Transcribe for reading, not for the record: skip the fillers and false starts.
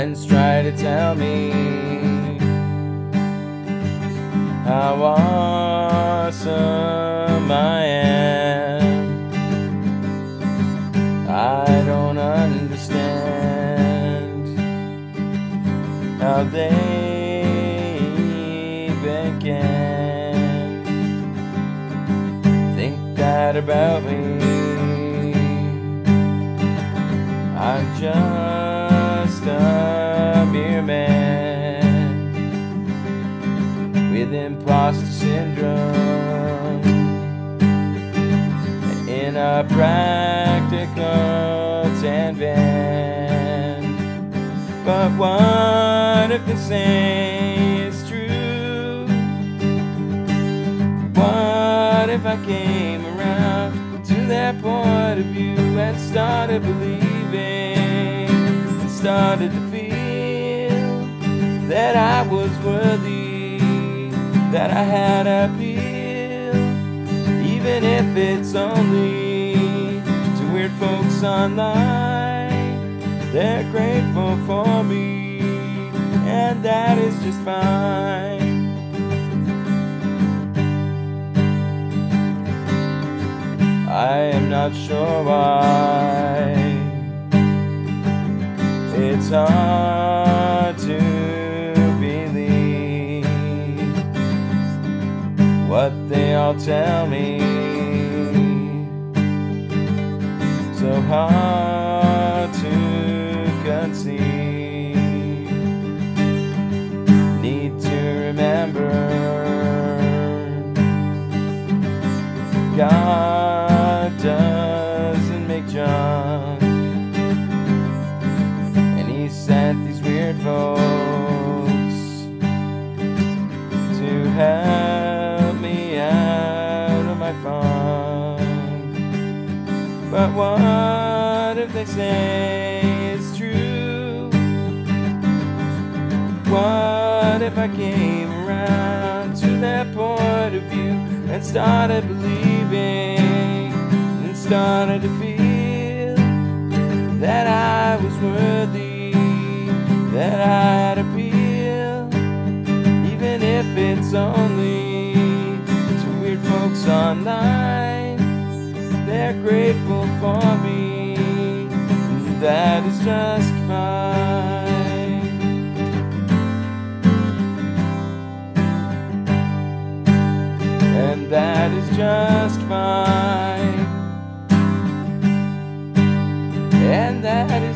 Friends try to tell me how awesome I am. I don't understand how they even can think that about me. I'm just a mere man with imposter syndrome in a practical tan van. But what if they say it's true? What if I came around to that point of view and started believing and started to feel that I was worthy, that I had appeal, even if it's only to weird folks online. They're grateful for me, and that is just fine. I am not sure why it's hard to believe what they all tell me. So hard to conceive. Need to remember God doesn't make junk, and He sent these weird folks to help me out of my funk. But what if they say it's true? What if I came around to that point of view and started believing and started to feel that I was worthy, that I had appeal, even if it's only to weird folks online. They're grateful for me, and that is just fine. And that is just fine. And that is